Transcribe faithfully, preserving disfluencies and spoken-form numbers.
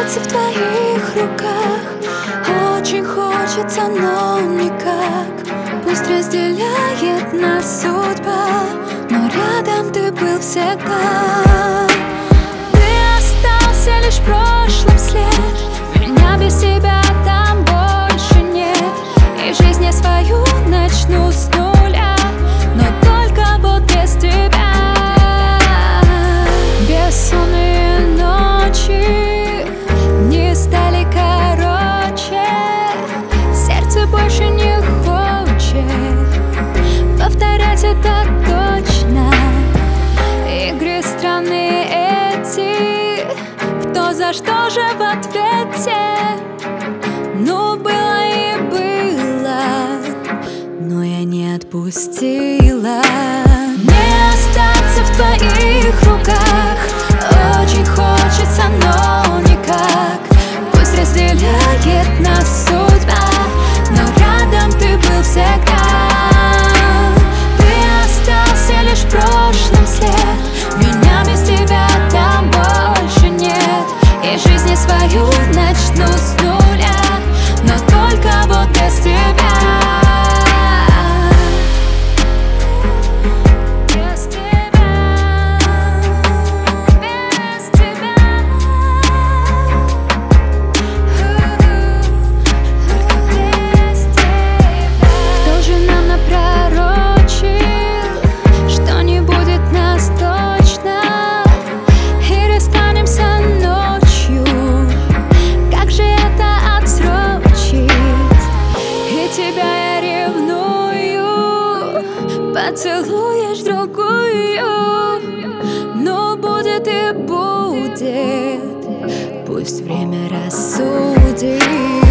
остаться в твоих руках. Очень хочется, но никак. Пусть разделяет нас судьба, но рядом ты был всегда. Ты остался лишь в прошлом след. Меня без тебя там больше нет. И жизнь я свою начну с нуля, но только вот без тебя. Бессонные ночи не стали короче. Сердце больше не хочет повторять это точно. Игры странные эти, кто за что же в ответе. Ну было и было, но я не отпустила. Не остаться в твоих руках. Очень хочется, но никак. Пусть разделяет нас судьба, но рядом ты был всегда. Ты остался лишь в прошлом след. Меня без тебя там больше нет. И жизнь я свою начну с нуля, но только вот без тебя. Тебя я ревную, поцелуешь другую. Но будет и будет, пусть время рассудит.